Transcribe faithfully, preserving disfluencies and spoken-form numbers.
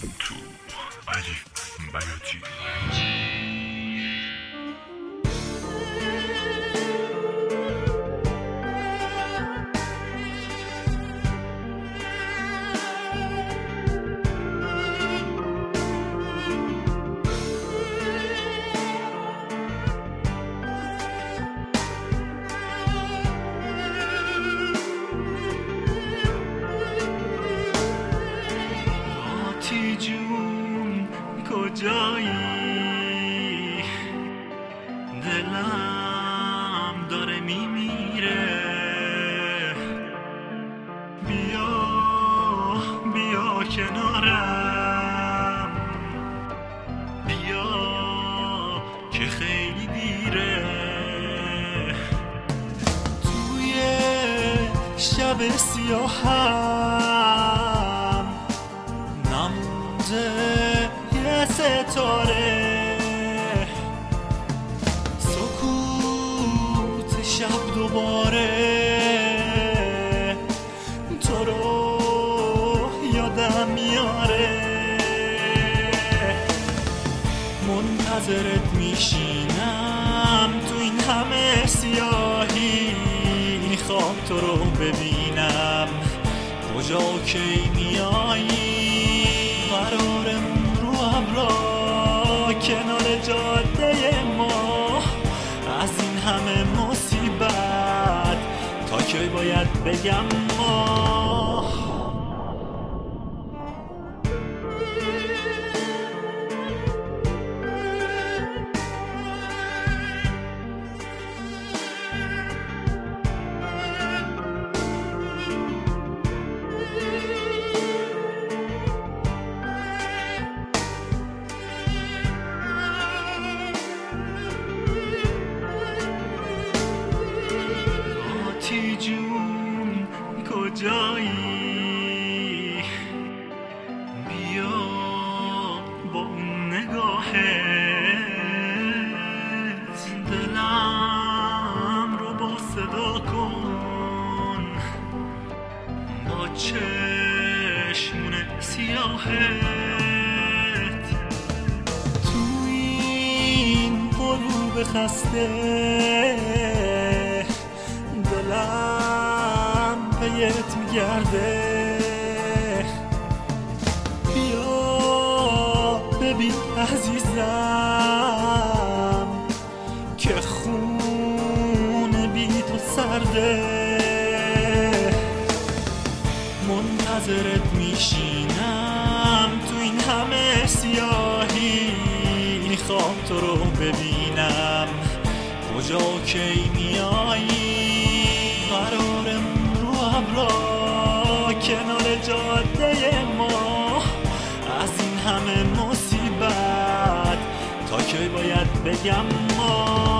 تو عجیب بیاتی. جون کجایی؟ دلم داره میمیره. بیا بیا کنارم، بیا که خیلی دیره. توی شب سیاهم نمونده یه ستاره، سکوت شب دوباره تو رو یادم میاره. منتظرت میشینم تو این همه سیاهی، میخوام تو رو ببینم کجا کی میایی. قرارم رو ابرا کنار جاده ما، از این همه مصیبت تا کی باید بگم ما. جون کجایی؟ بیا با اون نگاهت دلم رو با صدا کن، با چشمون سیاهت. تو این غروب خسته دلم پیت میگرده. بیا ببین عزیزم که خون بی تو سرده. منتظرت میشینم تو این همه سیاهی، میخوام تو رو ببینم کجا کی میایی. قرارم رو ابرا کنار جاده ما، از این همه مصیبت تا کی باید بگم ما.